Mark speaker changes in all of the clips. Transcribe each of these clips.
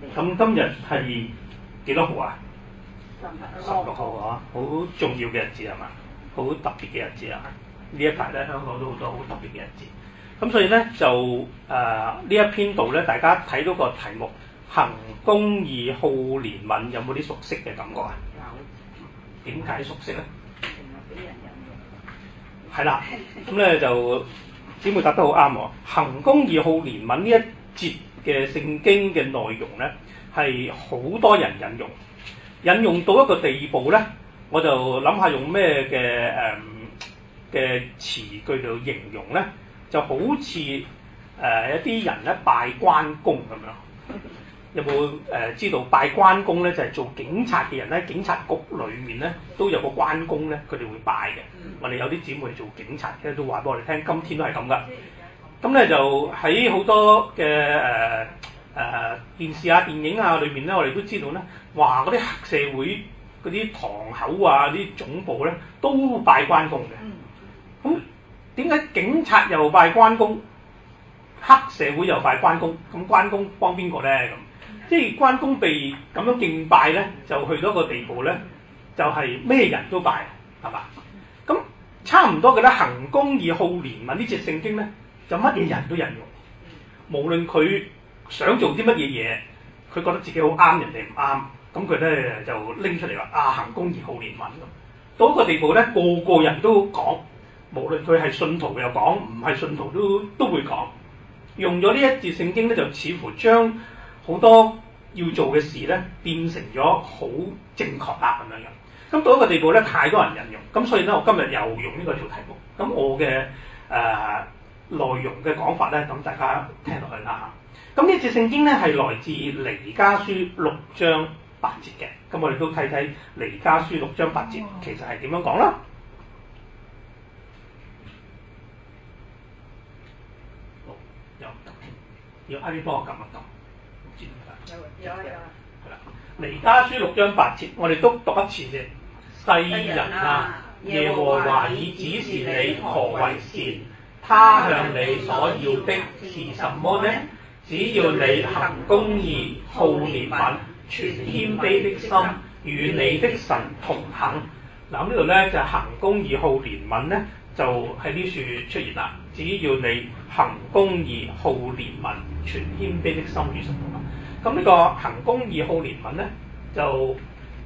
Speaker 1: 咁今日係幾多號啊？16號啊，好重要嘅日子係嘛？好特別嘅日子啊！呢一排咧，香港都好多好特別嘅日子。咁所以咧就呢一篇度咧，大家睇到個題目行公義好憐憫，有冇啲熟悉嘅感覺啊？有。點解熟悉咧？俾人引用。係啦，咁咧就姊妹答得好啱喎。行公義好憐憫呢一節嘅聖經嘅內容咧，係好多人引用到一個地步咧，我就諗下用咩嘅詞句嚟形容咧，就好似一啲人咧拜關公咁樣。有冇知道拜關公咧就係做警察嘅人咧，警察局裏面咧都有個關公咧，佢哋會拜嘅。我哋有啲姊妹做警察嘅都話俾我哋聽，今天都係咁噶。咁咧就喺好多嘅電視啊、電影啊裏面咧，我哋都知道咧，話嗰啲黑社會嗰啲堂口啊、啲總部咧都拜關公嘅。咁點解警察又拜關公，黑社會又拜關公？咁關公幫邊個咧？咁即係關公被咁樣敬拜咧，就去到一個地步咧，就係咩人都拜，係嘛？咁差唔多嘅咧，行公義好憐憫呢隻聖經咧，就乜嘢人都引用，無論佢想做啲乜嘢嘢，佢覺得自己好啱，人哋唔啱，咁佢咧就拎出嚟話行公義好憐憫咁。到一個地步咧，個個人都講，無論佢係信徒又講，唔係信徒都會講。用咗呢一節聖經咧，就似乎將好多要做嘅事咧，變成咗好正確啦咁樣樣。咁到一個地步咧，太多人引用，咁所以咧，我今日又用呢個做題目。咁我嘅內容嘅講法咧，咁大家聽落去啦嚇。咁呢節聖經咧係來自彌迦書6章8節嘅。咁我哋都睇睇彌迦書6章8節，其實係點樣講啦？要阿啲幫我撳一撳，唔知點解。有。係啦，彌迦書6章8節，我哋都讀一次先。世人啊，耶和華已指示你何為善，他向你所要的是什麼呢？只要你行公義、好憐憫、存謙卑的心，與你的神同行。嗱，呢度咧就行公義、好憐憫咧，就喺呢處出現啦。只要你行公義、好憐憫、存謙卑的心，與神同行。咁呢個行公義、好憐憫咧，就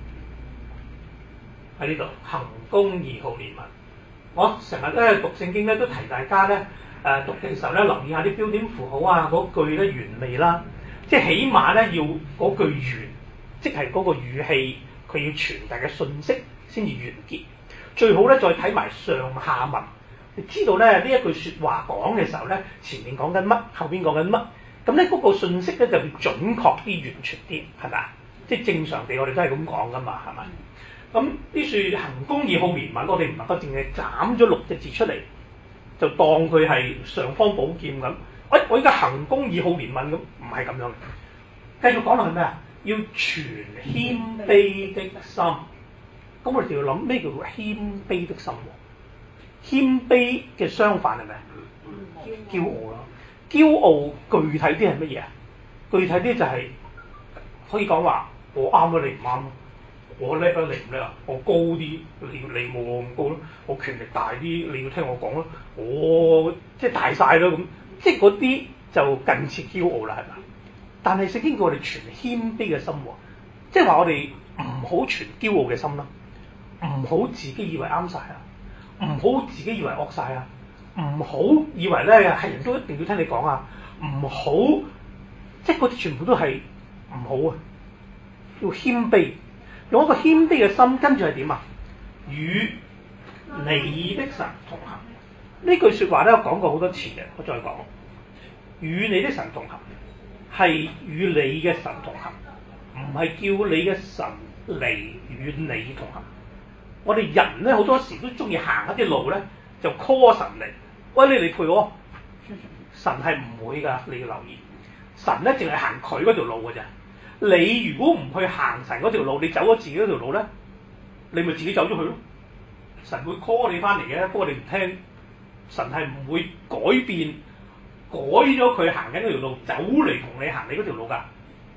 Speaker 1: 喺呢度行公義、好憐憫。我成日咧讀聖經咧，都提大家咧讀嘅時候咧，留意下啲標點符號啊，嗰句咧原味啦，即係起碼咧要嗰句原，即係嗰個語氣，佢要傳達嘅信息先至完結。最好咧再睇埋上下文，你知道咧呢一句説話講嘅時候咧，前面講緊乜，後邊講緊乜，咁咧嗰個信息咧就會準確啲、完全啲，係咪啊？即係正常地我哋都係咁講噶嘛，係咪？咁呢處行公義、好憐憫，我哋唔能夠淨係斬咗6隻字出嚟，就當佢係尚方寶劍咁。我依家行公義、好憐憫咁，唔係咁樣嘅。繼續講落去咩啊？要存謙卑的心。咁我哋就要諗咩叫謙卑的心？謙卑嘅相反係咩？驕傲啦。驕傲具體啲係乜嘢啊？具體啲就係可以講話我啱咗你唔啱。我叻啊，你唔叻啊？我高啲，你冇我咁高咯。我權力大啲，你要聽我講咯。我即係大晒咯咁，即係嗰啲就近似驕傲啦，係咪？但係聖經叫我哋存謙卑嘅心喎，即係話我哋唔好存驕傲嘅心啦，唔好自己以為啱晒啊，唔好自己以為惡晒啊，唔好以為咧係人都一定要聽你講啊，唔好即係嗰啲全部都係唔好啊，要謙卑。用一個謙卑嘅心，跟住係點啊？與你的神同行。呢句説話咧，我講過好多次嘅，我再講。與你的神同行，係與你嘅神同行，唔係叫你嘅神嚟與你同行。我哋人咧好多時都中意行一啲路咧，就 call 神嚟，喂，你嚟陪我。神係唔會㗎，你要留意。神咧淨係行佢嗰條路㗎咋。你如果唔去行神嗰條路，你走咗自己嗰條路咧，你咪自己走咗去咯。神會 call 你翻嚟嘅，不過你唔聽，神係唔會改變，改咗佢行緊嗰條路，走嚟同你行你嗰條路㗎。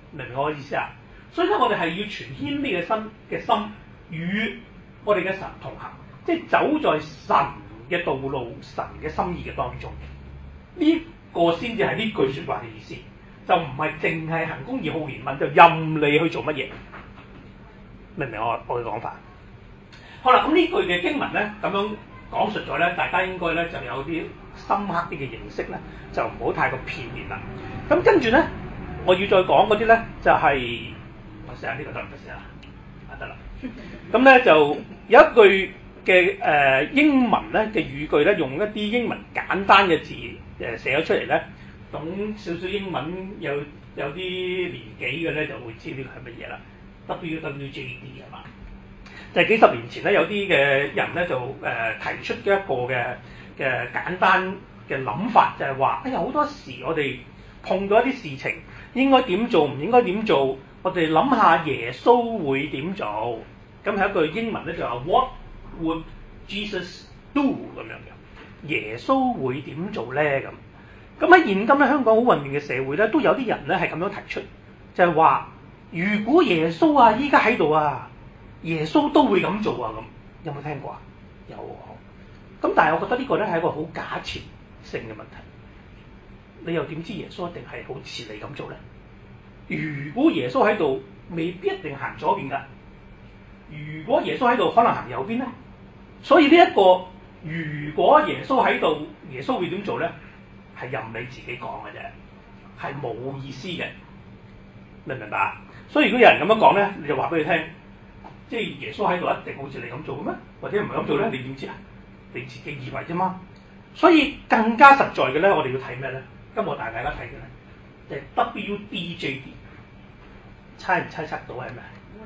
Speaker 1: 明唔明我嘅意思啊？所以咧，我哋係要存謙卑嘅心與我哋嘅神同行，即係走在神嘅道路、神嘅心意嘅當中。呢個先至係呢句説話嘅意思，就唔係淨係行公義好憐憫就任你去做乜嘢，明唔明我嘅講法？好啦，咁呢句嘅經文咧咁樣講述咗咧，大家應該咧就有啲深刻啲嘅認識咧，就唔好太過片面啦。咁跟住咧，我要再講嗰啲咧就係、我寫下呢個得唔得先啊？得啦。咁咧就有一句嘅英文咧嘅語句咧，用一啲英文簡單嘅字寫咗出嚟咧，懂少少英文有啲年紀嘅咧就會知呢個係乜嘢啦。WWJD 係嘛？就係幾十年前咧，有啲嘅人咧就提出一個嘅簡單嘅諗法，就係話：哎呀，好多時我哋碰到一啲事情，應該點做，唔應該點做，我哋諗下耶穌會點做。咁係一句英文咧就話 What would Jesus do 咁樣嘅。耶穌會點做咧咁？咁喺現今咧香港好混亂嘅社會咧，都有啲人咧係咁樣提出，就係話：如果耶穌啊依家喺度啊，耶穌都會咁做啊咁。有冇聽過啊？有喎。咁但係我覺得呢個咧係一個好假設性嘅問題。你又點知耶穌一定係好似你咁做咧？如果耶穌喺度，未必一定行左邊㗎。如果耶穌喺度，可能行右邊咧。所以呢一個如果耶穌喺度，耶穌會點做咧？係任你自己講嘅啫，係冇意思嘅，明唔明白？所以如果有人咁樣講咧，你就話俾佢聽，即係耶穌喺度一定好似你咁做嘅咩？或者唔係咁做咧？你點知啊？你自己以為啫嘛。所以更加實在嘅咧，我哋要睇咩咧？今日我帶大家睇嘅咧，就係 WDJD， 猜唔猜測到係咩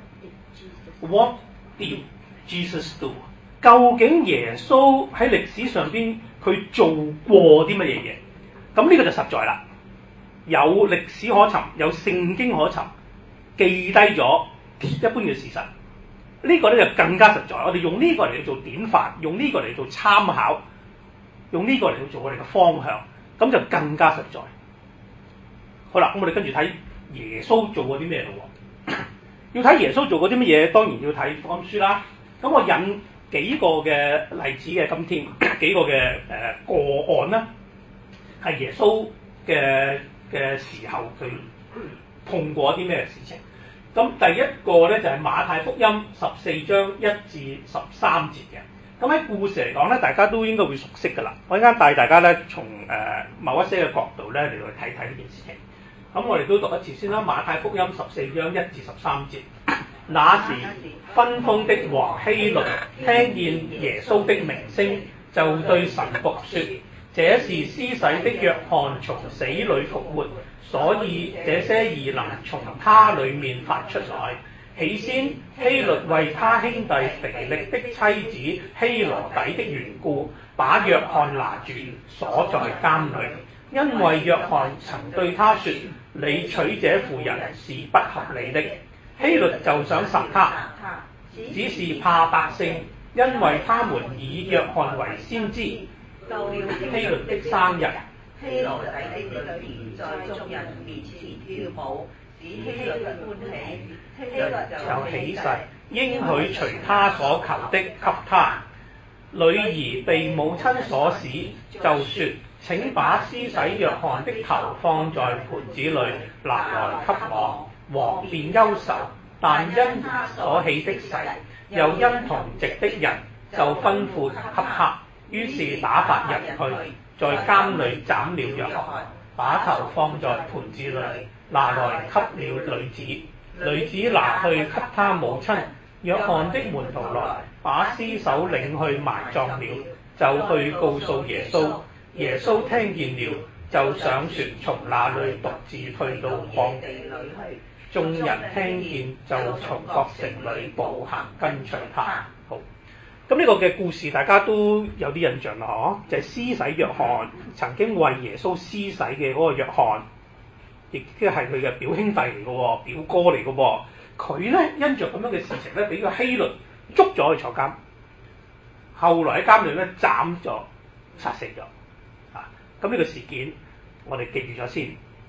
Speaker 1: ？What did Jesus do？ 究竟耶穌喺歷史上邊佢做過啲乜嘢嘢？咁呢個就實在啦，有歷史可尋，有聖經可尋，記低咗鐵一般嘅事實。呢個咧就更加實在。我哋用呢個嚟做典範，用呢個嚟做參考，用呢個嚟做我哋嘅方向，咁就更加實在。好啦，咁我哋跟住睇耶穌做過啲咩咯？要睇耶穌做過啲乜嘢，當然要睇福音書啦。咁我引幾個嘅例子嘅，今天幾個嘅個案啦，係耶穌嘅時候佢碰過啲咩事情。咁第一個咧就係馬太福音14章1至13節嘅。咁喺故事嚟講咧，大家都應該會熟悉㗎啦。我一陣間帶大家咧從某一些嘅角度咧嚟去睇睇呢件事情。咁我哋都讀一次先啦。馬太福音14章1至13節。那時分封的王希律聽見耶穌的名聲，就對神僕說：這是施洗的約翰從死裏復活，所以這些異能從他裡面發出來。起先希律為他兄弟腓力的妻子希羅底的緣故，把約翰拿住鎖在監裡，因為約翰曾對他說：你娶這婦人是不合理的。希律就想殺他，只是怕百姓，因為他們以約翰為先知。到了希律的生日，希羅底的女兒在眾人面前跳舞，使希律歡喜。希律就起誓，應許隨他所求的給他。女兒被母親所使，就說：請把施洗約翰的頭放在盤子裡，拿來給我。王便憂愁，但因他所起的誓，又因同席的人，就吩咐給他。於是打發人去，在監裡斬了約翰，把頭放在盤子裡，拿來給了女子。女子拿去給他母親。約翰的門徒來，把屍首領去埋葬了，就去告訴耶穌。耶穌聽見了，就上船從那裡獨自退到曠地裡去。眾人聽見，就從各城裡步行跟隨他。好，咁呢個嘅故事大家都有啲印象啦，嗬，就係施洗約翰曾經為耶穌施洗嘅嗰個約翰，亦即係佢嘅表兄弟嚟嘅喎，表哥嚟嘅喎。佢咧因着咁樣嘅事情咧，俾個希律捉咗去坐監，後來喺監裏咧斬咗、殺死咗。啊，咁呢個事件我哋記住咗先。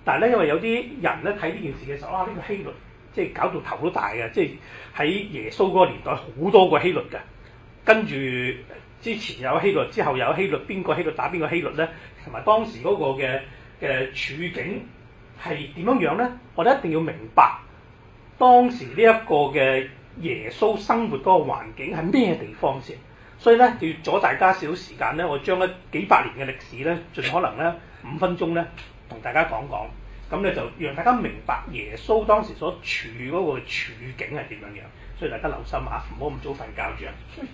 Speaker 1: 但係咧因為有啲人咧睇呢件事嘅時候，呢個希律即係搞到頭都大嘅，即係喺耶穌嗰個年代好多個希律嘅，跟住之前有希律，之後有希律，邊個希律打邊個希律咧，同埋當時嗰個嘅處境係點樣樣咧？我哋一定要明白當時呢一個嘅耶穌生活嗰個環境係咩地方先。所以咧要阻大家少少時間咧，我將咧幾百年嘅歷史咧，盡可能咧5分鐘咧同大家講講，咁咧就讓大家明白耶穌當時所處嗰個處境係點樣樣。所以大家留心下，唔好咁早瞓覺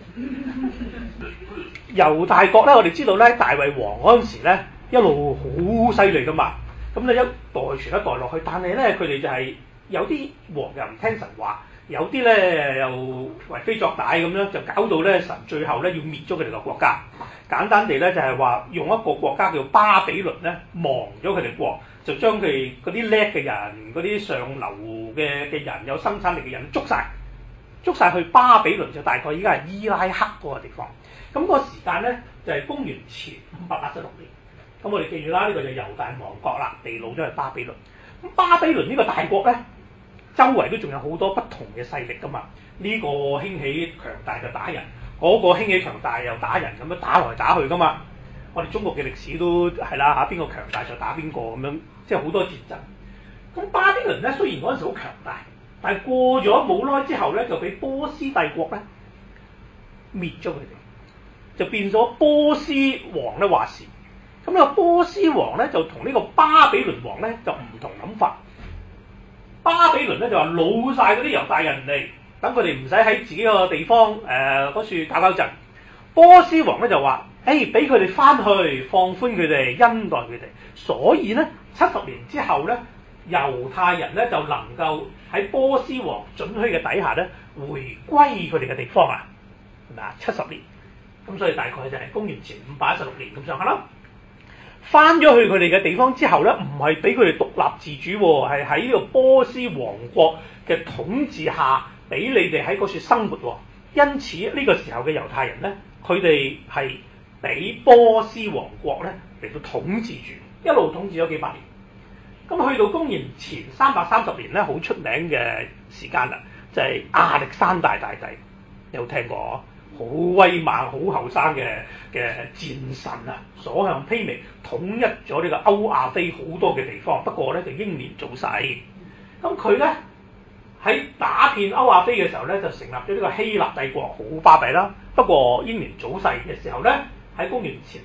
Speaker 1: 住。猶大國咧，我哋知道咧，大衛王嗰陣時咧一路好犀利噶嘛，咁咧一代傳一代落去，但係咧佢哋就係有啲王又唔聽神話。有啲咧又為非作歹咁樣，就搞到咧神最後咧要滅咗佢哋個國家。簡單地咧就係話用一個國家叫巴比倫咧亡咗佢哋國，就將佢哋嗰啲叻嘅人、嗰啲上流嘅人、有生產力嘅人捉晒去巴比倫，就大概依家係伊拉克嗰個地方。咁個時間咧就係公元前586年。咁我哋記住啦，呢個就猶大亡國啦，地老咗去巴比倫。咁巴比倫呢個大國咧，周圍都仲有好多不同嘅勢力噶嘛，呢個興起強大就打人，嗰個興起強大又打人，咁樣打來打去噶嘛。我哋中國嘅歷史都係啦嚇，邊個強大就打邊個咁樣，即係好多戰爭。咁巴比倫咧雖然嗰陣時好強大，但係過咗冇耐之後咧，就俾波斯帝國咧滅咗佢哋，就變咗波斯王咧話事。咁呢個波斯王咧就同呢個巴比倫王咧就唔同諗法。巴比倫咧就話擄晒嗰啲猶大人嚟，等佢哋唔使喺自己個地方嗰處搞搞震。波斯王咧就話：俾佢哋翻去，放寬佢哋，恩待佢哋。所以咧70年之後咧，猶太人咧就能夠喺波斯王准許嘅底下咧，回歸佢哋嘅地方啊，係咪啊？70年，咁所以大概就係公元前516年咁上下啦。翻咗去佢哋嘅地方之後咧，唔係俾佢哋獨立自主，係喺呢個波斯王國嘅統治下，俾你哋喺嗰處生活。因此呢個時候嘅猶太人咧，佢哋係俾波斯王國咧嚟到統治住，一路統治咗幾百年。咁去到公元前330年咧，好出名嘅時間啦，就係亞歷山大大帝，有聽過？好威猛、好後生嘅戰神啊，所向披靡，統一咗呢個歐亞非好多嘅地方。不過咧就英年早逝。咁佢咧喺打遍歐亞非嘅時候咧，就成立咗呢個希臘帝國，好巴閉啦。不過英年早逝嘅時候咧，喺公元前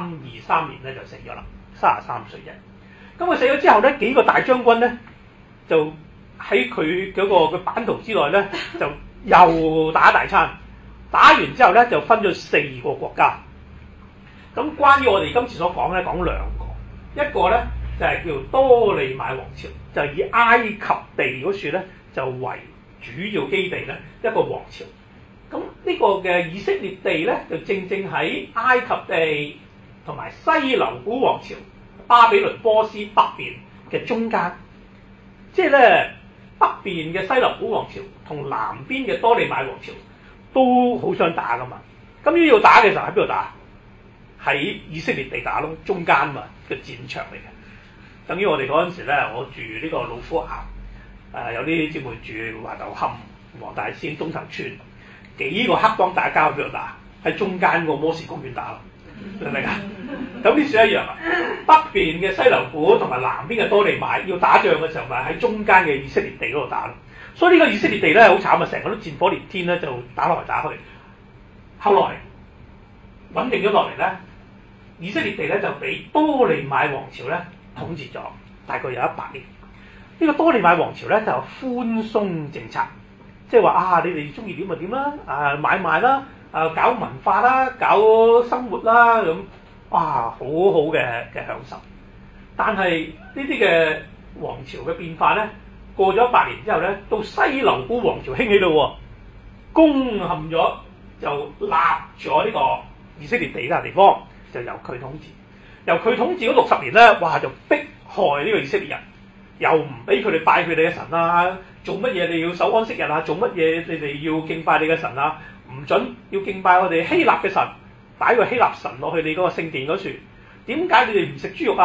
Speaker 1: 323年咧就死咗啦，33歲啫。咁佢死咗之後咧，幾個大將軍咧就喺佢嗰個版圖之內咧，就又打大餐。打完之後咧，就分咗4個國家。咁關於我哋今次所講咧，講2個，一個咧就係叫多利買王朝，就係以埃及地嗰處咧就為主要基地咧一個王朝。咁呢個嘅以色列地咧，就正正喺埃及地同埋西流古王朝、巴比倫、波斯北邊嘅中間，即係咧北邊嘅西流古王朝同南邊嘅多利買王朝。都好想打噶嘛，咁要打嘅時候喺邊度打？喺以色列地打咯，中間嘛嘅戰場嚟嘅。等於我哋嗰陣時咧，我住呢個老夫岩，有啲姊妹住華頭磡、黃大仙、東頭村，幾個黑幫打交喺邊度打？喺中間個摩士公園打咯，明唔明啊？咁呢處一樣啊，北邊嘅西流古同埋南邊嘅多利買要打仗嘅時候，咪喺中間嘅以色列地嗰度打咯。所以呢個以色列地咧好慘啊，成個都戰火連天咧，就打落嚟打去。後來穩定咗落嚟咧，以色列地咧就俾多利買王朝咧統治咗，大概有100年。呢個多利買王朝咧就有寬鬆政策，即係話你哋中意點就點啦，買賣啦，搞文化啦，搞生活啦咁，好好嘅享受。但係呢啲嘅王朝嘅變化咧，過咗100年之後咧，到西流古王朝興起咯，攻陷咗就立咗呢個以色列地嘅地方，就由佢統治。由佢統治嗰60年咧，就迫害呢個以色列人，又唔俾佢哋拜佢哋嘅神啊，做乜嘢你要守安息日啊？做乜嘢你哋要敬拜你嘅神啊？唔准要敬拜我哋希臘嘅神，擺個希臘神落去你嗰個聖殿嗰處。點解你哋唔食豬肉啊？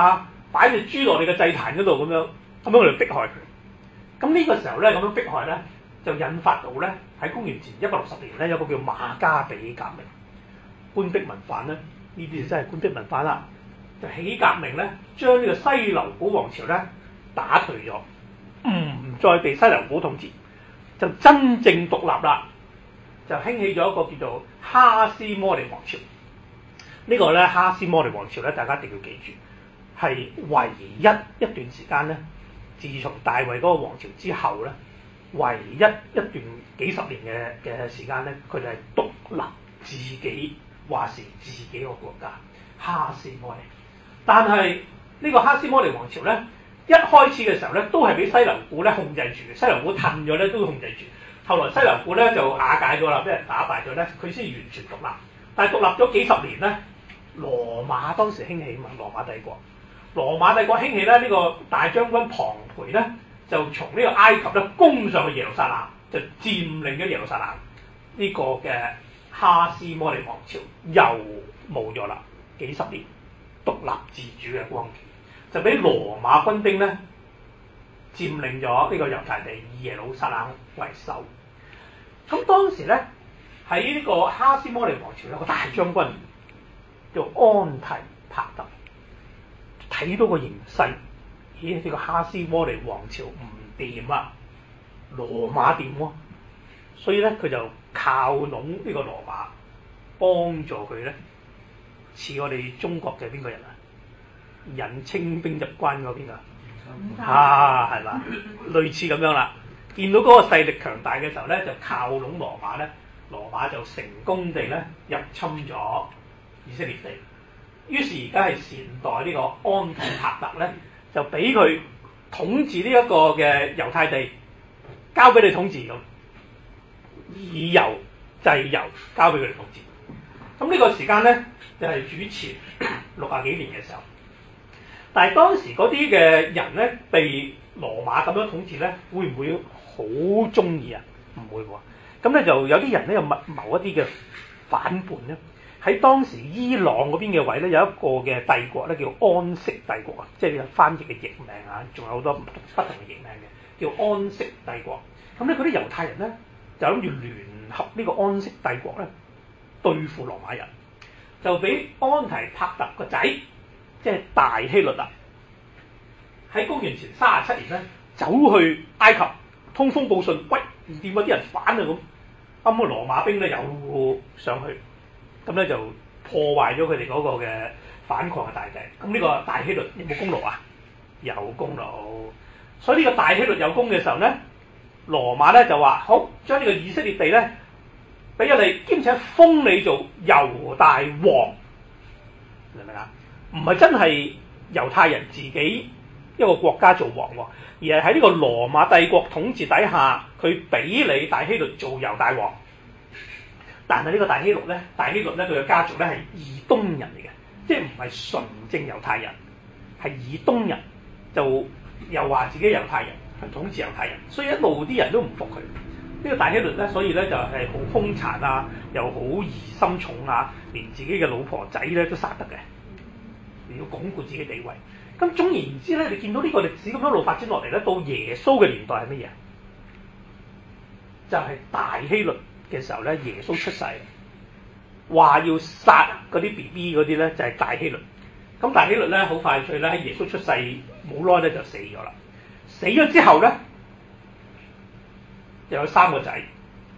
Speaker 1: 擺隻豬落你嘅祭壇嗰度咁樣我哋迫害佢。咁呢個時候咧咁樣迫害咧，就引發到咧喺公元前160年咧有個叫馬加比革命，官逼民反咧，呢啲就真係官逼民反啦，就起革命咧，將呢個西流古王朝咧打退咗，唔再被西流古統治，就真正獨立啦，就興起咗一個叫做哈斯摩利王朝。呢個咧哈斯摩利王朝咧，大家一定要記住，係唯一一段時間咧。自從大衛嗰個王朝之後咧，唯一一段幾十年嘅時間咧，佢哋係獨立自己話事自己個國家哈斯摩利。但係呢個哈斯摩利王朝咧，一開始嘅時候咧，都係俾西流古咧控制住，西流古褪咗咧都控制住。後來西流古咧就瓦解咗啦，俾人打敗咗咧，佢先完全獨立。但係獨立咗幾十年咧，羅馬當時興起嘛，羅馬帝國。羅馬帝國興起咧，呢個大將軍龐培咧就從呢個埃及咧攻上去耶路撒冷，就佔領咗耶路撒冷。呢個嘅哈斯摩利王朝又冇咗啦，幾十年獨立自主嘅光景，就俾羅馬軍兵咧佔領咗呢個猶太地，以耶路撒冷為首。咁當時咧喺呢個哈斯摩利王朝有個大將軍叫安提帕特。睇到個形勢，咦？呢個哈斯摩利王朝唔掂啊，羅馬掂喎，所以咧佢就靠攏呢個羅馬，幫助佢咧，似我哋中國嘅邊個人啊？引清兵入關嗰邊啊？係嘛？類似咁樣啦。見到嗰個勢力強大嘅時候咧，就靠攏羅馬咧，羅馬就成功地咧入侵咗以色列地。於是而家係善待呢個安提帕特咧，就俾佢統治呢一個嘅猶太地，交俾你統治咁，以猶制猶，交俾佢哋統治。咁呢個時間咧就係主前60幾年嘅時候。但係當時嗰啲嘅人咧，被羅馬咁樣統治咧，會唔會好中意啊？唔會喎。咁咧就有啲人咧又密謀一啲嘅反叛咧。喺當時伊朗嗰邊嘅位咧，有一個嘅帝國咧叫安息帝國啊，即係翻譯嘅譯名啊，仲有好多不同嘅譯名嘅，叫安息帝國。咁咧嗰啲猶太人咧就諗住聯合呢個安息帝國咧對付羅馬人，就俾安提帕特個仔即係大希律啊，喺公元前37年咧走去埃及通風報信，喂唔掂啊，啲人反啊咁，啱個羅馬兵咧又上去。咁咧就破壞咗佢哋嗰個嘅反抗嘅大計。咁呢個大希律有冇功勞啊？有功勞。所以呢個大希律有功嘅時候咧，羅馬咧就話好，將呢個以色列地咧俾咗你，兼且封你做猶大王，明唔明啊？唔係真係猶太人自己一個國家做王喎，而係喺呢個羅馬帝國統治底下，佢俾你大希律做猶大王。但係呢個大希律咧，佢嘅家族咧係以東人嚟嘅，即係唔係純正猶太人，係以東人，就又話自己猶太人，係統治猶太人，所以一路啲人都唔服佢。呢個大希律咧，所以咧就係好兇殘啊，又好疑心重啊，連自己嘅老婆仔咧都殺得嘅，你要鞏固自己地位。咁總而言之咧，你見到呢個歷史咁一路發展落嚟咧，到耶穌嘅年代係乜嘢？就係大希律嘅時候咧，耶穌出世，話要殺嗰啲 BB 嗰啲咧，就係大希律。咁大希律咧好快脆咧，喺耶穌出世冇耐咧就死咗啦。死咗之後咧，就有三個仔，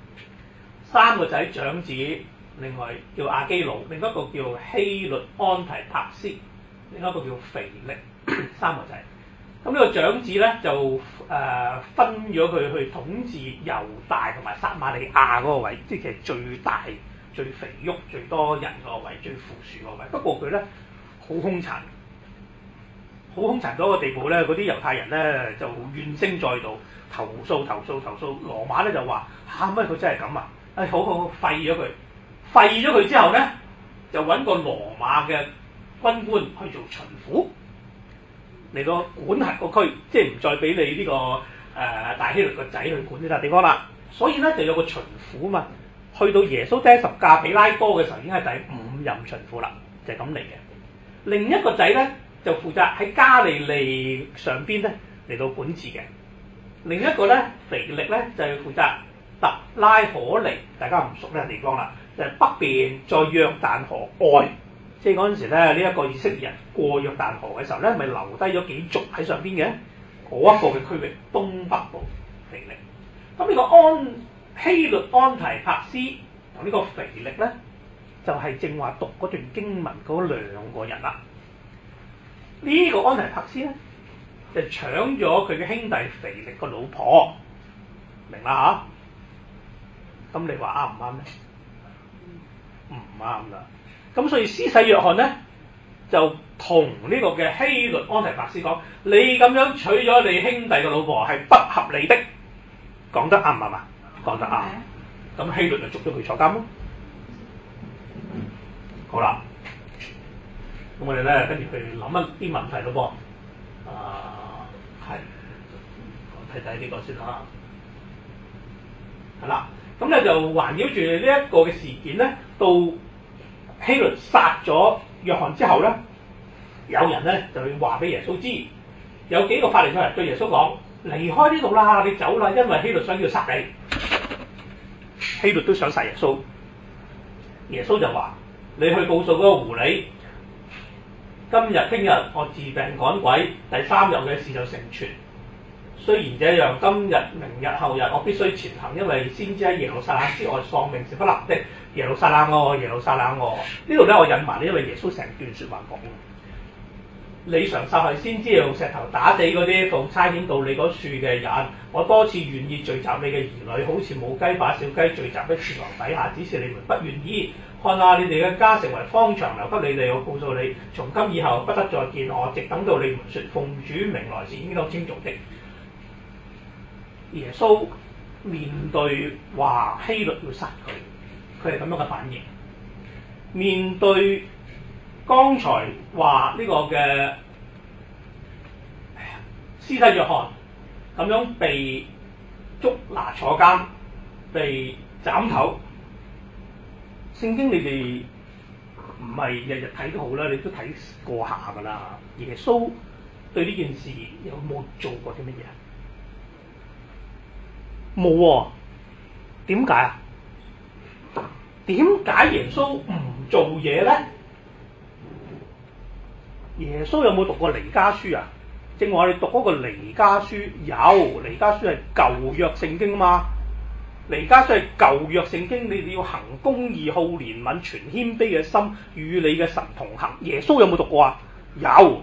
Speaker 1: 長子，另外叫亞基老，另一個叫希律安提帕斯，另一個叫腓力，三個仔。咁呢個長子咧就分咗佢去統治猶大同埋撒瑪利亞嗰個位，即係其實最大、最肥沃、最多人嗰個位、最富庶嗰個位。不過佢咧好兇殘，好兇殘到一個地步咧，嗰啲猶太人咧就怨聲載道，投訴。羅馬咧就話乜佢真係咁啊？好廢咗佢，廢咗佢之後咧就揾個羅馬嘅軍官去做巡撫。嚟到管轄個區，即係唔再俾你呢個大希律個仔去管呢笪地方啦。所以咧就有個巡撫嘛，去到耶穌釘十架彼拉多嘅時候已經係第5任巡撫啦，就係咁嚟嘅。另一個仔咧就負責喺加利利上邊咧嚟到管治嘅。另一個咧腓力咧就係負責特拉可尼，大家唔熟呢個地方啦，就係北邊在約旦河外，即係嗰陣時咧呢一個以色列人過約旦河嘅時候咧，咪留低咗幾族喺上邊嘅嗰一個嘅區域，東北部腓力。咁呢個希律安提帕斯同呢個腓力咧，就係正話讀嗰段經文嗰兩個人啦。呢個安提帕斯咧就搶咗佢嘅兄弟腓力個老婆，明啦嚇？咁你話啱唔啱咧？唔啱啦。咁所以施洗約翰咧就同呢個嘅希律安提帕斯講：你咁樣娶咗你兄弟嘅老婆係不合理的。講得啱唔啱啊？講得啱。咁希律就捉咗佢坐監咯。好啦，咁我哋咧跟住去諗一啲問題咯噃。係，我睇睇呢個先啦。係啦，咁咧就環繞住呢一個嘅事件咧，到希律殺咗約翰之後咧，有人咧就去話俾耶穌知，有幾個法利賽人對耶穌講：離開呢度啦，你走啦，因為希律想要殺你。希律都想殺耶穌，耶穌就話：你去告訴嗰個狐狸，今日、聽日我治病趕鬼，第3日嘅事就成全。雖然這樣，今日、明日、後日我必須前行，因為先知喺耶路撒冷之外喪命是不能的。耶路撒冷哦，耶路撒冷哦，呢度咧我引埋呢，因為耶穌成段説話講。你常殺害先知，用石頭打死嗰啲奉差遣到你嗰處嘅人。我多次願意聚集你嘅兒女，好似母雞把小雞聚集喺翅膀底下，只是你們不願意。看下你哋嘅家成為荒場，留給你哋。我告訴你，從今以後不得再見我，直等到你們說奉主名來是應當稱頌的。耶穌面對話希律要殺佢，佢係咁樣嘅反應。面對剛才話呢個嘅施洗約翰咁樣被捉拿坐監、被斬頭，聖經你哋唔係日日睇都好啦，你都睇過下㗎啦。耶穌對呢件事有冇做過啲乜嘢？冇喎。點解啊？點解耶穌唔做嘢咧？耶穌有冇讀過彌迦書啊？正話我哋讀嗰個彌迦書，有彌迦書係舊約聖經嘛？彌迦書係舊約聖經，你哋要行公義、好憐憫、存謙卑嘅心，與你嘅神同行。耶穌有冇讀過啊？有。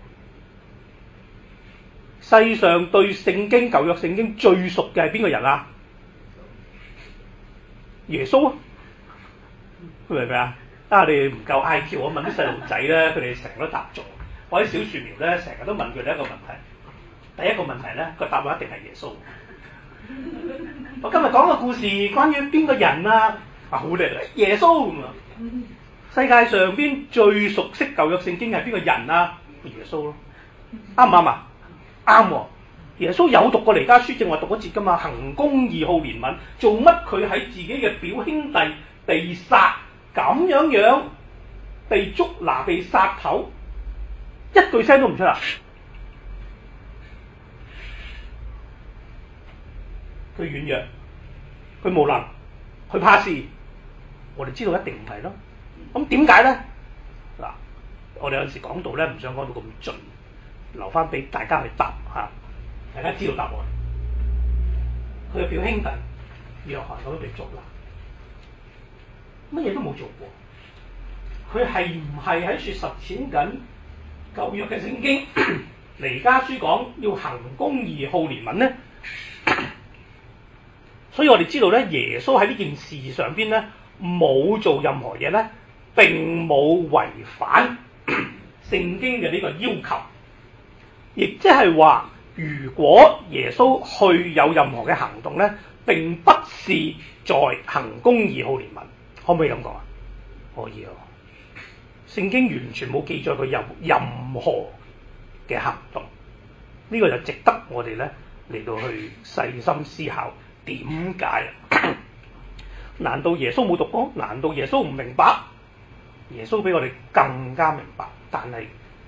Speaker 1: 世上對聖經舊約聖經最熟嘅係邊個人啊？耶穌啊，明唔明啊？你哋唔夠 IQ， 我問啲細路仔咧，佢哋成日都答咗。我啲小樹苗咧，成日都問佢哋一個問題。第一個問題咧，個答案一定係耶穌。我今日講個故事，關於邊個人啊？好叻，耶穌咁啊！世界上邊最熟悉舊約聖經係邊個人啊？耶穌咯，啱唔啱啊？啱喎。耶穌有讀過彌迦書，正話讀嗰節㗎嘛？行公義、好憐憫，做乜佢喺自己嘅表兄弟被殺咁樣被捉拿、被殺頭，一句聲都唔出啊！佢軟弱，佢無能，佢怕事，我哋知道一定唔係咯。咁點解咧？嗱，我哋有陣時講到咧，唔想講到咁盡，留翻俾大家去答嚇。大家知道答案。佢嘅表兄弟約翰咁樣被捉拿，乜嘢都冇做過。佢係唔係喺處實踐緊舊約嘅聖經？彌迦書講要行公義、好憐憫咧。所以我哋知道咧，耶穌喺呢件事上邊咧冇做任何嘢咧，並冇違反聖經嘅呢個要求，亦即係話，如果耶穌去有任何嘅行動咧，並不是在行公義、好憐憫，可唔可以咁講啊？可以啊！聖經完全冇記載佢有任何嘅行動，呢個就值得我哋咧嚟到去細心思考。點解？難道耶穌冇讀過？難道耶穌唔明白？耶穌比我哋更加明白。但係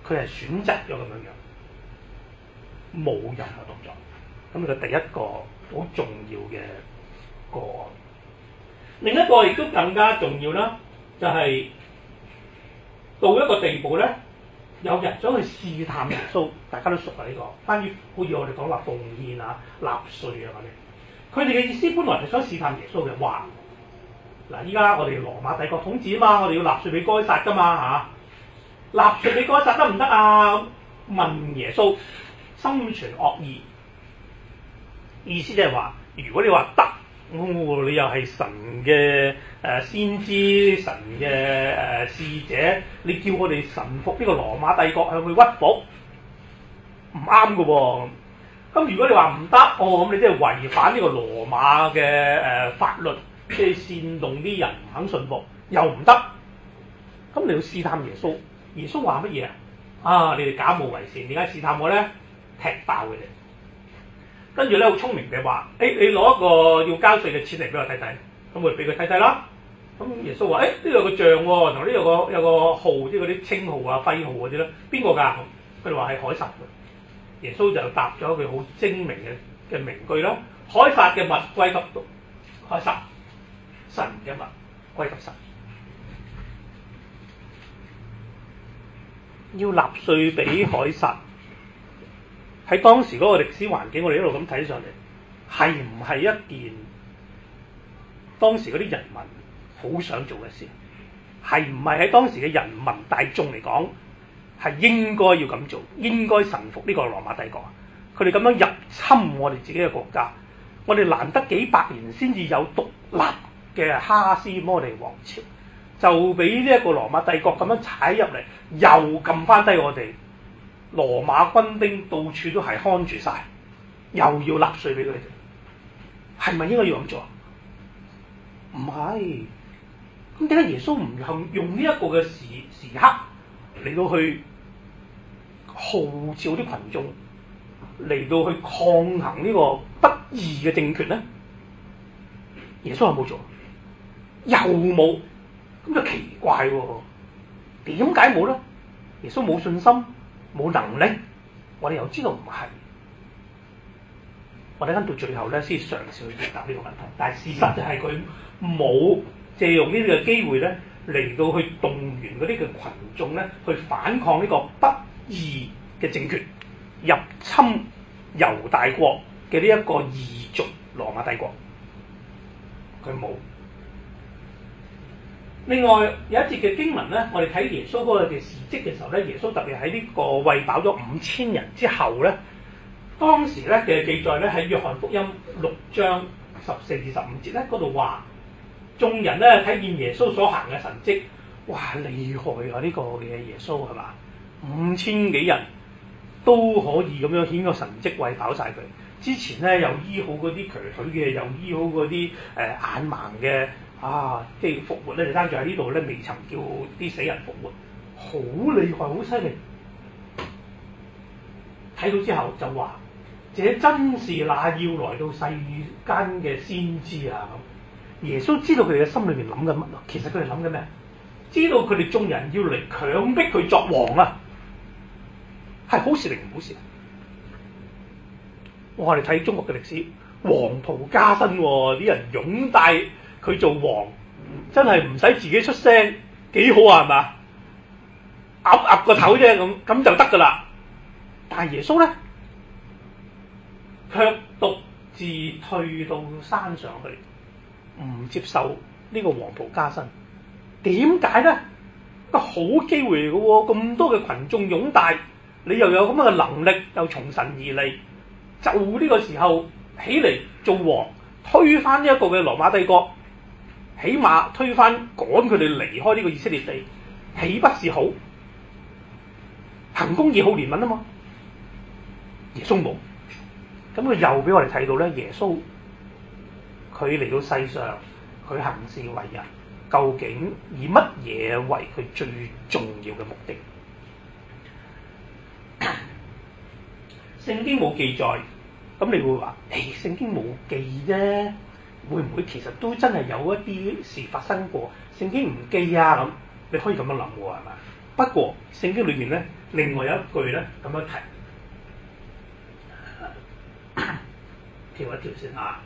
Speaker 1: 佢係選擇咗咁樣，冇任何動作。咁呢個第一個好重要嘅個案。另一個亦都更加重要啦，就係到一個地步咧，有人想去試探耶穌，大家都熟啊呢個。關於好似我哋講話奉獻啊、納稅啊嗰啲，佢哋嘅意思本來係想試探耶穌嘅話，嗱依家我哋羅馬帝國統治啊嘛，我哋要納稅俾該撒噶嘛嚇，納稅俾該撒得唔得啊？問耶穌，心存惡意，意思就係話，如果你話得。你又係神嘅先知，神嘅使者，你叫我哋臣服呢個羅馬帝國，向佢屈服，唔啱嘅喎。咁如果你話唔得，咁你即係違反呢個羅馬嘅法律，即係煽動啲人唔肯信服，又唔得。咁你要試探耶穌，耶穌話乜嘢啊？你哋假冒為善，點解試探我咧？踢爆佢哋。跟住咧好聰明嘅話，你攞一個要交稅嘅錢嚟俾我睇睇，咁我哋俾佢睇睇啦。咁耶穌話：呢度有個像喎，同呢度有個號，即係嗰啲稱號啊、徽號嗰啲咧，邊個㗎？佢哋話係凱撒。耶穌就答咗一句好精明嘅名句啦：凱撒嘅物歸給凱撒，神嘅物歸給神。要納稅俾凱撒。喺當時嗰個歷史環境，我哋一路咁睇上嚟，係唔係一件當時嗰啲人民好想做嘅事？係唔係喺當時嘅人民大眾嚟講係應該要咁做？應該臣服呢個羅馬帝國？佢哋咁樣入侵我哋自己嘅國家，我哋難得幾百年先至有獨立嘅哈斯摩利王朝，就俾呢一個羅馬帝國咁樣踩入嚟，又撳翻低我哋。羅馬軍兵到處都係看住晒，又要納稅俾佢哋，係咪應該要咁做？唔係，咁點解耶穌唔用呢一個嘅時刻嚟到去號召啲群眾嚟到去抗衡呢個不義嘅政權咧？耶穌有冇做？又冇，咁就奇怪喎。點解冇咧？耶穌冇信心？冇能力，我哋又知道唔係。我哋跟到最後咧，先嘗試去回答呢個問題。但係事實就係佢冇借用呢個機會咧，嚟到去動員嗰啲嘅群眾咧，去反抗呢個不義嘅政權，入侵猶大國嘅呢一個異族羅馬帝國。佢冇。另外有一節嘅經文咧，我哋睇耶穌嗰個嘅事蹟嘅時候咧，耶穌特別喺呢個餵飽咗5000人之後咧，當時咧嘅記載咧喺約翰福音6章14至15節咧嗰度話，眾人咧睇見耶穌所行嘅神蹟，哇厲害啊！呢個嘅耶穌係嘛，5000幾人都可以咁樣顯個神蹟餵飽晒佢。之前咧又醫好嗰啲瘸腿嘅，又醫好嗰啲眼盲嘅。即係復活咧，就爭住喺呢度咧，未曾叫啲死人復活，好厲害，好犀利。睇到之後就話：這真是那要來到世間嘅先知啊！咁耶穌知道佢哋嘅心裏面諗緊乜咯？其實佢哋諗緊咩？知道佢哋眾人要嚟強迫佢作王啊，係好事定唔好事？我哋睇中國嘅歷史，黃袍加身喎，啲人擁戴佢做王，真係唔使自己出聲，幾好啊，係嘛？噏噏個頭啫，咁就得噶啦。但係耶穌咧，卻獨自退到山上去，唔接受呢個黃袍加身。點解咧？個好機會嚟嘅喎，咁多嘅群眾擁戴，你又有咁樣嘅能力，又從神而嚟，就呢個時候起嚟做王，推翻呢一個嘅羅馬帝國。起碼推翻趕佢哋離開呢個以色列地，豈不是好？行公義好憐憫啊嘛！耶穌冇，咁佢又俾我哋睇到咧，耶穌佢嚟到世上，佢行事為人，究竟以乜嘢為佢最重要嘅目的？聖經冇記載，咁你會話：聖經冇記啫。會唔會其實都真係有一啲事發生過？聖經唔記啊咁，你可以咁樣諗喎，係咪？ 不過聖經裏面咧，另外有一句咧咁樣提，跳一跳先啊。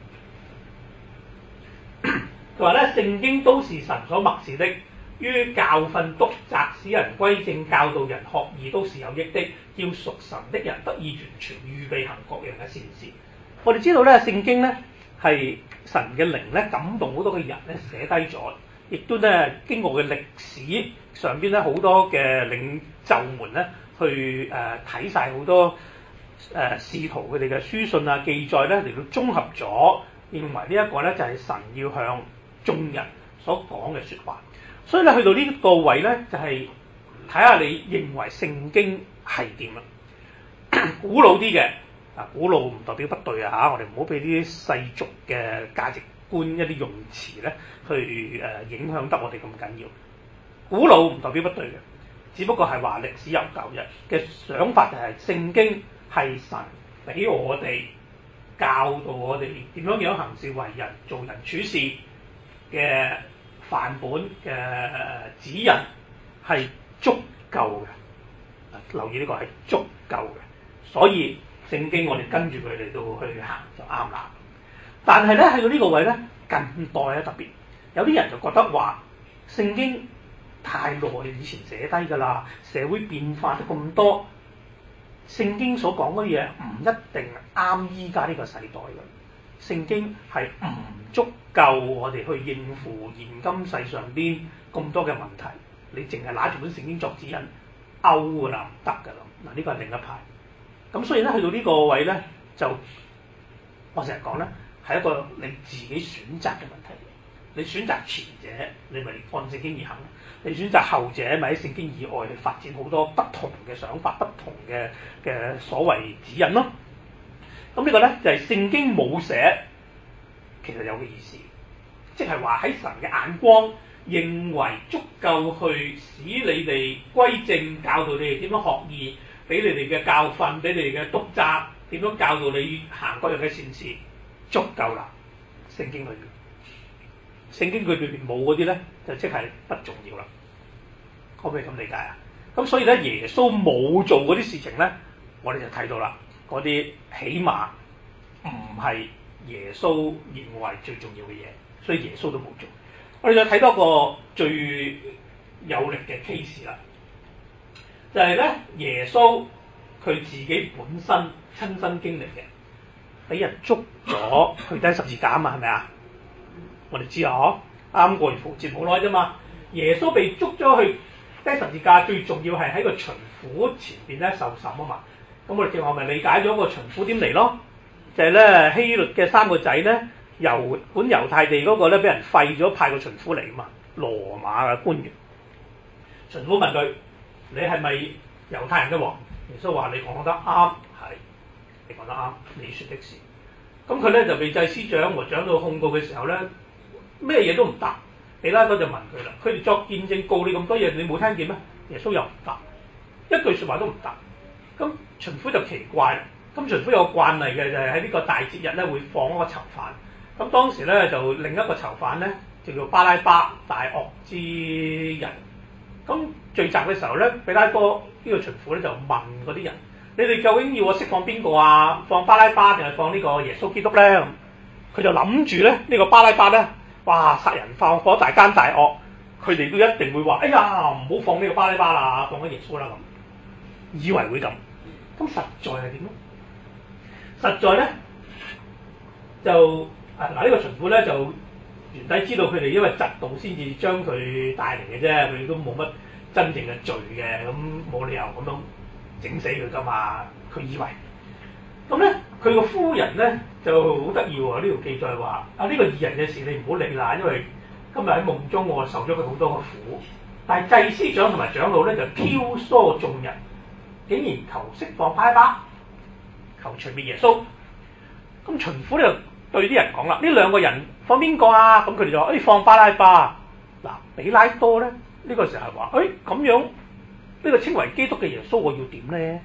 Speaker 1: 佢話咧，聖經都是神所默示的，於教訓、督責、使人歸正、教導人學義，都是有益的，叫屬神的人得以完全，預備行各樣嘅善事。我哋知道咧，聖經咧係神嘅靈咧感動好多嘅人咧寫低咗，亦都咧經過嘅歷史上邊咧好多嘅領袖們咧去睇晒好多使徒佢哋嘅書信啊記載咧嚟到綜合咗，認為呢一個咧就係神要向眾人所講嘅説話。所以咧去到呢個位咧就係睇下你認為聖經係點啦。古老啲嘅古老唔代表不對啊嚇，我哋唔好俾啲世俗嘅價值觀一啲用詞咧去影響得我哋咁緊要。古老唔代表不對嘅，只不過係話歷史悠久嘅想法就係聖經係神俾我哋教導我哋點樣行事為人、做人處事嘅範本嘅指引係足夠嘅。留意呢個係足夠嘅，所以聖經我哋跟住佢嚟到去行就啱啦。但係咧去到呢個位咧，近代咧特別有啲人就覺得話聖經太耐以前寫低㗎啦，社會變化得咁多，聖經所講嗰啲嘢唔一定啱依家呢個世代嘅。聖經係唔足夠我哋去應付現今世上邊咁多嘅問題，你淨係拿住本聖經作指引勾㗎啦，唔得㗎啦。嗱，呢個係另一派。咁所以咧去到呢個位咧，就我成日講咧係一個你自己選擇嘅問題。你選擇前者，你咪按聖經而行；你選擇後者，咪喺聖經以外去發展好多不同嘅想法、不同嘅所謂指引咯。咁呢個咧就係聖經冇寫，其實有嘅意思，即係話喺神嘅眼光認為足夠去使你哋歸正，教導你哋點樣學義，俾你哋嘅教訓，俾你哋嘅督責，點樣教導你行各樣嘅善事，足夠啦。聖經裏邊，聖經佢裏邊冇嗰啲咧，就即係不重要啦。可唔可以咁理解啊？咁所以咧，耶穌冇做嗰啲事情咧，我哋就睇到啦。嗰啲起碼唔係耶穌認為最重要嘅嘢，所以耶穌都冇做。我哋再睇多個最有力嘅 case 啦，就係咧耶穌佢自己本身親身經歷嘅，俾人捉咗去釘十字架啊嘛，係咪啊？我哋知啊，啱過完復活節冇耐啫嘛。耶穌被捉咗去釘十字架，最重要係喺個巡撫前邊咧受審啊嘛。咁我哋正話咪理解咗個巡撫點嚟咯，就係咧希律嘅三個仔咧，本猶太地嗰個咧俾人廢咗，派個巡撫嚟啊嘛，羅馬嘅官員。巡撫問佢：你係咪猶太人嘅王？耶穌話：你講得啱，係你講得啱，你說的是。咁佢咧就被祭司長和長老控告嘅時候咧，咩嘢都唔答。彼拉多就問佢啦：佢哋作見證告你咁多嘢，你冇聽見咩？耶穌又唔答，一句説話都唔答。咁巡撫就奇怪啦。咁巡撫有個慣例嘅，就係喺呢個大節日咧會放一個囚犯。咁當時咧就另一個囚犯咧叫做巴拉巴，大惡之人。咁聚集嘅時候咧，彼拉多呢個巡撫咧就問嗰啲人：你哋究竟要我釋放邊個啊？放巴拉巴定係放呢個耶穌基督咧？佢就諗住咧呢個巴拉巴咧，哇！殺人放火大奸大惡，佢哋都一定會話：哎呀，唔好放呢個巴拉巴啦，放咗耶穌啦咁，以為會咁。咁實在係點咧？實在咧就呢個巡撫咧就原底知道佢哋因為嫉妒先至將佢帶嚟嘅啫，佢都冇乜真正嘅罪嘅，咁冇理由咁樣整死佢噶嘛。佢以為咁咧，佢個夫人咧就好得意喎。呢條記載話呢個義人嘅事你唔好理啦，因為今日喺夢中我受咗佢好多嘅苦。但係祭司長同埋長老咧就挑唆眾人，竟然求釋放巴拉巴，求除滅耶穌。咁巡撫就對啲人講啦：呢兩個人放邊個啊？咁佢哋就話：放巴拉巴。嗱，彼拉多咧呢個時候話：咁樣呢個稱為基督嘅耶穌，我要點咧？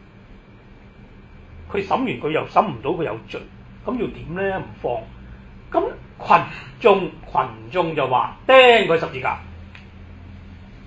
Speaker 1: 佢審完佢又審唔到佢有罪，咁要點咧？唔放。咁群眾就話釘佢十字架。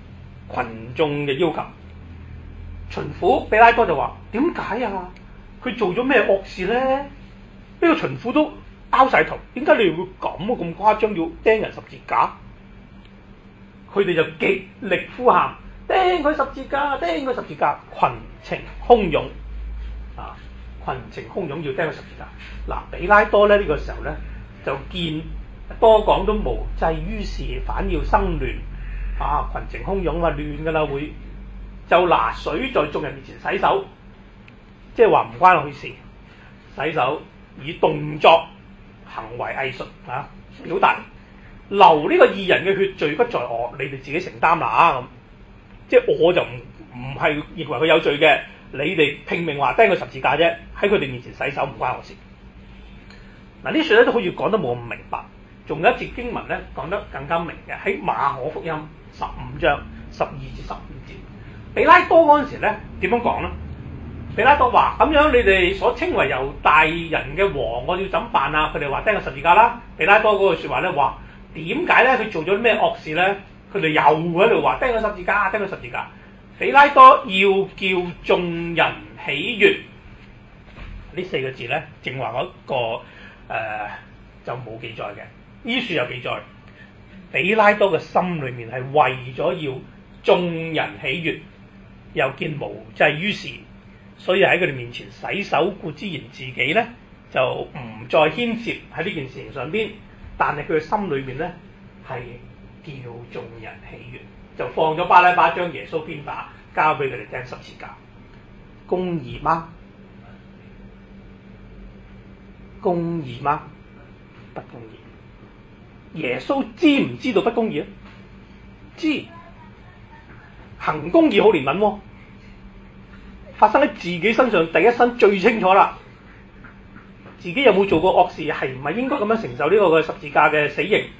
Speaker 1: 群眾嘅要求。巡撫比拉多就話：點解啊？佢做咗咩惡事咧？呢個巡撫都拗晒頭，點解你哋會咁誇張要釘人十字架？佢哋就極力呼喊：釘佢十字架，釘佢十字架！群情洶湧啊！群情洶湧要釘佢十字架。嗱，比拉多咧呢個時候咧就見多講都無濟於事，反要生亂啊！群情洶湧啊，亂㗎啦會。就拿水在眾人面前洗手，即係話唔關我事，洗手以動作行為藝術啊表達流呢個義人嘅血，罪不在我，你哋自己承擔啦咁。即係我就唔係認為佢有罪嘅，你哋拼命話釘佢十字架啫，喺佢哋面前洗手唔關我事。嗱，呢處咧都好似講得冇咁明白，仲有一節經文咧講得更加明嘅，喺馬可福音15章12至15節。比拉多嗰陣時咧點樣講咧？比拉多話：咁樣你哋所稱為猶大人嘅王，我要怎辦啊？佢哋話釘個十字架啦。比拉多嗰句説話咧話：點解咧？佢做咗咩惡事咧？佢哋又喺度話釘個十字架，釘個十字架。比拉多要叫眾人喜悅，呢4個字咧，正話嗰個就冇記載嘅，呢處有記載。比拉多嘅心裏面係為咗要眾人喜悅。又見無濟於事，所以喺佢哋面前洗手，固之然自己咧就唔再牽涉喺呢件事情上邊，但係佢嘅心裏面咧係叫眾人喜悅，就放咗巴拉巴，將耶穌鞭打，交俾佢哋釘十字架。公義嗎？公義嗎？不公義。耶穌知唔知道不公義啊？知。行公義好憐憫喎，發生喺自己身上第一身最清楚啦。自己有冇做過惡事，係唔係應該咁樣承受呢個嘅十字架嘅死刑，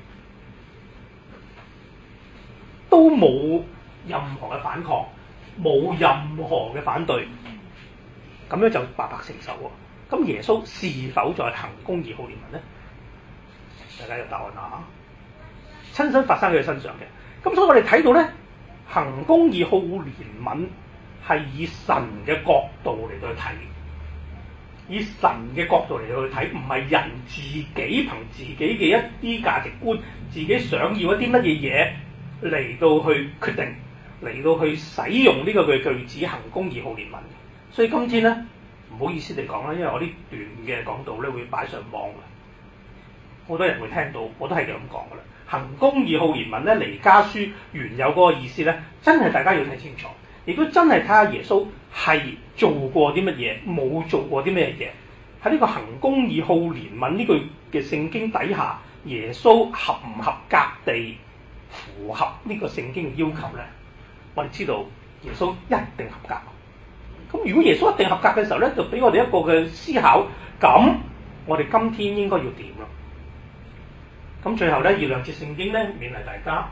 Speaker 1: 都冇任何嘅反抗，冇任何嘅反對，咁樣就白白承受喎。咁耶穌是否在行公義好憐憫呢？大家有答案啦嚇，親身發生喺佢身上嘅。咁所以我哋睇到咧。行公義好憐憫係以神嘅角度嚟到去睇，以神嘅角度嚟到去睇，唔係人自己憑自己嘅一啲價值觀，自己想要一啲乜嘢嘢嚟到去決定，嚟到去使用呢個嘅句子行公義好憐憫。所以今天咧唔好意思地講啦，因為我呢段嘅講道咧會擺上網嘅，好多人會聽到，我都係咁講噶啦。行公義好憐憫咧，彌迦書原有嗰個意思咧，真係大家要睇清楚，亦都真係睇下耶穌係做過啲乜嘢，冇做過啲咩嘢。喺呢個行公義好憐憫呢句嘅聖經底下，耶穌合唔合格地符合呢個聖經嘅要求咧？我哋知道耶穌一定合格。咁如果耶穌一定合格嘅時候咧，就俾我哋一個嘅思考，咁我哋今天應該要點咯？咁最後咧，以兩節聖經咧勉勵大家。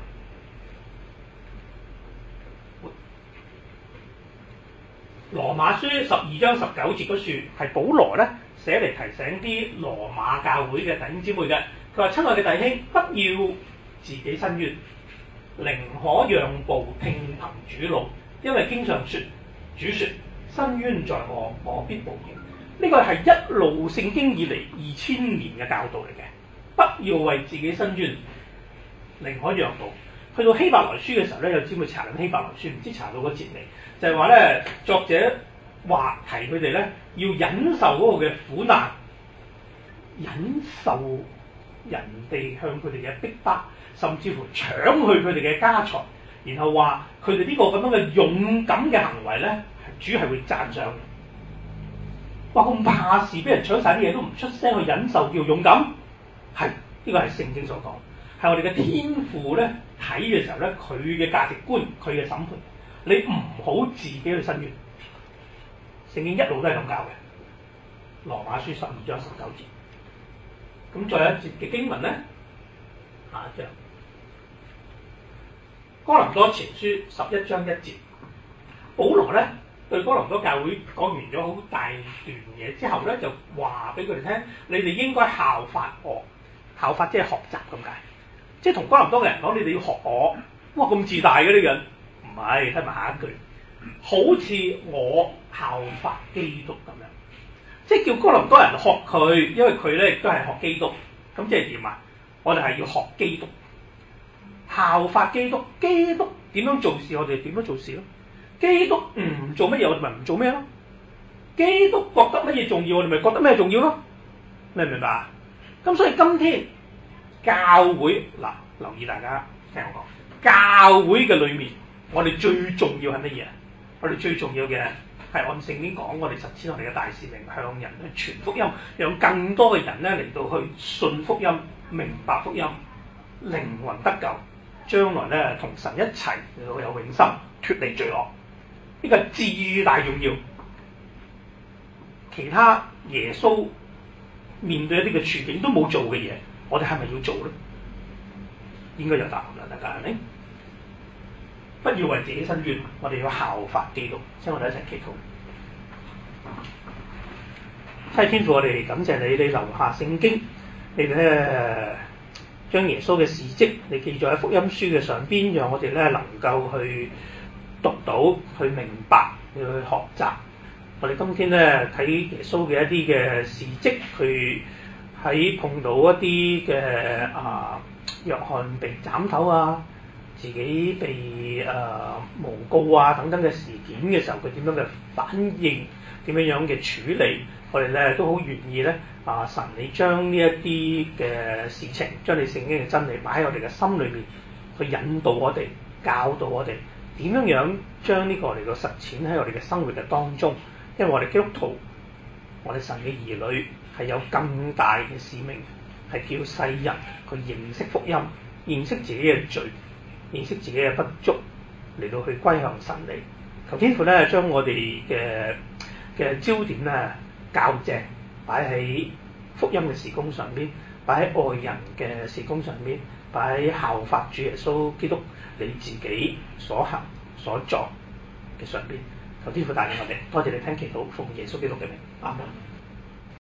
Speaker 1: 羅馬書12章19節嗰處係保羅咧寫嚟提醒啲羅馬教會嘅弟兄姊妹嘅。佢話：親愛嘅弟兄，不要自己伸冤，寧可讓步聽憑主怒，因為經上說，主說：伸冤在我，我必報應。呢個係一路聖經以嚟2000年嘅教導嚟嘅。不要為自己伸冤，寧可讓步。去到希伯來書嘅時候咧，有姊妹查緊希伯來書，唔知查到嗰節未？就係話咧，作者話提佢哋咧要忍受嗰個嘅苦難，忍受人哋向佢哋嘅逼迫，甚至乎搶去佢哋嘅家財，然後話佢哋呢個咁樣嘅勇敢嘅行為咧，主係會讚賞嘅。哇！咁怕事，俾人搶晒啲嘢都唔出聲去忍受，叫勇敢。係，呢個係聖經所講，係我哋嘅天父咧睇嘅時候咧，佢嘅價值觀，佢嘅審判，你唔好自己去伸冤。聖經一路都係咁教嘅。羅馬書12章19節。咁再有一節嘅經文咧，下一章。哥林多前書11章1節。保羅咧對哥林多教會講完咗好大段嘢之後咧，就話俾佢哋聽，你哋應該效法我。效法即係學習咁解，即係同哥林多嘅人講，你哋要學我。哇，咁自大嘅呢個人，唔係，睇埋下一句，好似我效法基督咁樣，即係叫哥林多人學佢，因為佢咧亦都係學基督，咁即係點啊？我哋係要學基督，效法基督，基督點樣做事，我哋點樣做事咯。基督唔做乜嘢，我哋咪唔做咩咯。基督覺得乜嘢重要，我哋咪覺得咩重要咯。明唔明白啊？咁所以今天教會嗱，留意大家聽我講，教會嘅裏面，我哋最重要係乜嘢？我哋最重要嘅係按聖經講，我哋實踐我哋嘅大使命，向人去傳福音，讓更多嘅人咧嚟到去信福音、明白福音、靈魂得救，將來咧同神一齊有永生，脫離罪惡，呢個至大重要。其他耶穌面對一啲嘅處境都冇做嘅嘢，我哋係咪要做咧？應該有答案啦，大家係咪？不要為自己申冤，我哋要效法基督。請我哋一齊祈禱。親天父，我哋感謝你，你留下聖經，你咧將耶穌嘅事蹟，你記載喺福音書嘅上邊，讓我哋咧能夠去讀到、去明白、去學習。我哋今天咧睇耶穌嘅一啲嘅事蹟，佢喺碰到一啲嘅約翰被斬頭啊，自己被誣告啊等等嘅事件嘅時候，佢點樣嘅反應，點樣嘅處理，我哋咧都好願意咧神你將呢一啲嘅事情，將你聖經嘅真理擺喺我哋嘅心裏面，去引導我哋、教導我哋點樣將呢個嚟到實踐喺我哋嘅生活嘅當中。因為我哋基督徒，我哋神嘅兒女係有更大嘅使命，係叫世人去認識福音，認識自己嘅罪，認識自己嘅不足，嚟到去歸向神你。求天父咧將我哋嘅焦點咧校正，擺喺福音嘅事工上邊，擺喺愛人嘅事工上邊，擺喺效法主耶穌基督你自己所行所作嘅上邊。求天父帶領我哋，多謝你聽祈禱，奉耶穌基督嘅名，阿門。